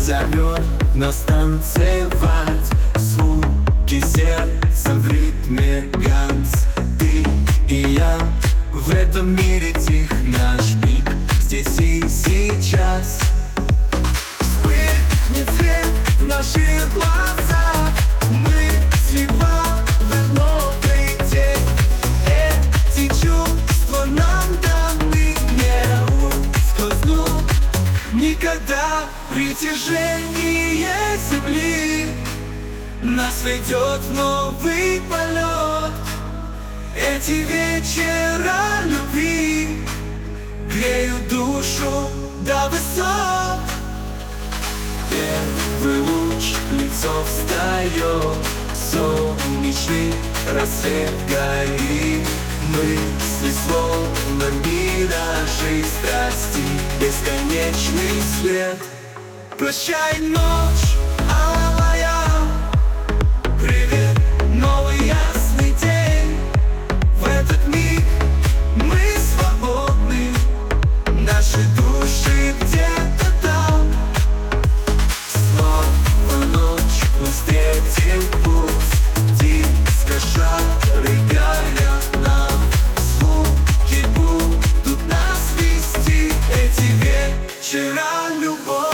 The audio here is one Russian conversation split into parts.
зовет нас танцевать. Звуки сердца в ритме ганс. Ты и я в этом мире тих, наш миг здесь и сейчас. Вспыхнет свет в наших глазах, мы сливаем новый день. Эти чувства нам даны, не ускользнут никогда. Притяжение земли нас ведет в новый полет. Эти вечера любви греют душу до высот. Первый луч, лицо встает, солнечный рассвет горит. Мысли словно миражи страсти, бесконечный свет. Прощай, ночь алая, привет, новый ясный день. В этот миг мы свободны, наши души где-то там. Снова ночь, мы встретим путь, диско шары горят нам. Звуки будут нас вести, эти вечера любовь.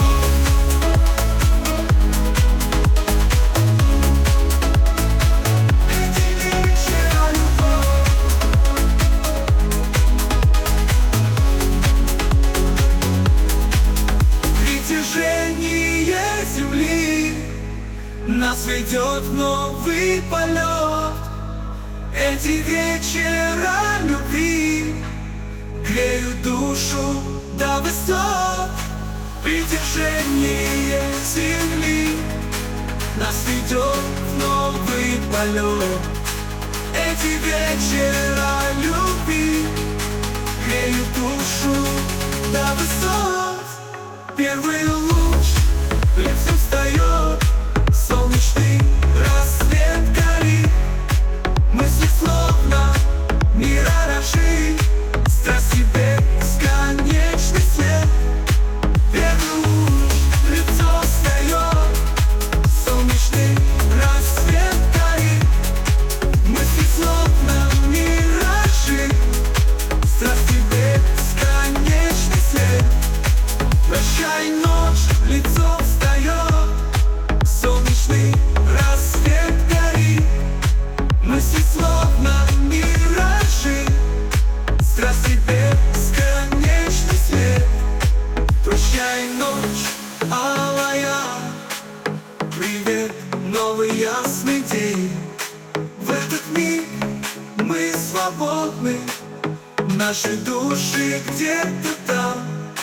Земли нас ведет в новый полет. Эти вечера любви греют душу до высот. Притяжение земли нас ведет в новый полет. Эти вечера любви греют душу до высот. Первый луч, лицо встает, солнечный рассвет горит. Мысли словно миражи, страсти бесконечный свет. Первый луч, лицо встает, солнечный рассвет горит. Мысли словно миражи, страсти бесконечный свет. Прощай, ночь, лицо встает, солнечный рассвет горит. Мысли словно миражи, страсти бесконечный свет. Прощай, ночь алая, привет, новый ясный день. В этот миг мы свободны, наши души где-то там.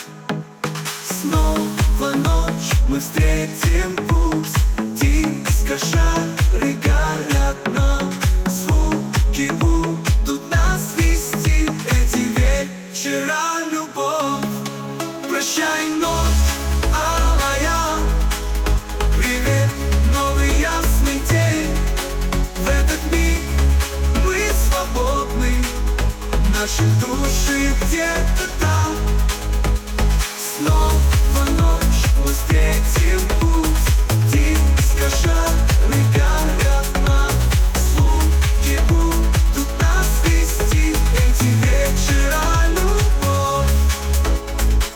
Снова ночь, мы встретим путь, диско шары горят нам. Звуки будут нас вести, эти вечера любовь. Прощай, ночь алая, привет, новый ясный день. В этот миг мы свободны, наши души где-то